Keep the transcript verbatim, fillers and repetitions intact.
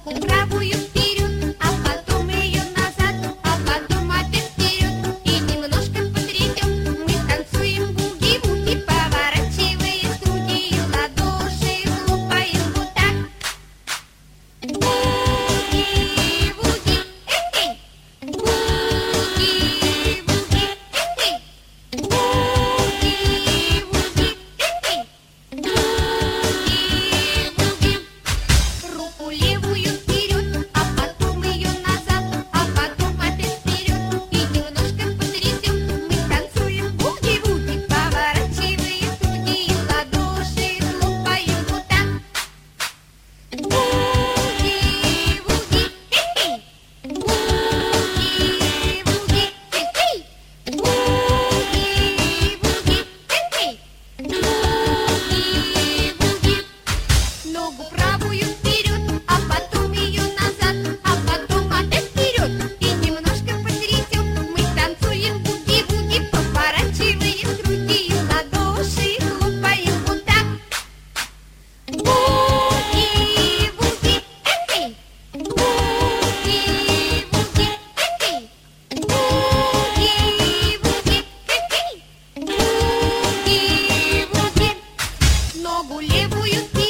Ногу правую вперед, а потом ее назад, а потом опять вперед и немножко потрясем. Мы танцуем буги-вуги, поворачивая студию, ладоши хлопаем вот так. Буги-вуги, эй-эй! Буги-вуги, эй-эй! Буги-вуги, эй-эй! Буги-вуги. Руку левую вперед, а потом ее назад, а потом опять вперед и немножко потрясем. Мы танцуем буги-вуги, поворачивая студию, ладоши хлопаем вот так. Буги-вуги, эй-эй! Буги-вуги, эй-эй! Буги-вуги, эй-эй! Буги-вуги. Ногу правую вперед, а потом ее назад, а потом опять вперед и немножко потрясем. Мы танцуем буги-вуги, поворачивая грудью, ладоши хлопаем вот так. Буги-вуги, эй-эй! Буги-вуги, эй-эй! Буги-вуги, эй-эй! Буги-вуги. Ногу левую вперед.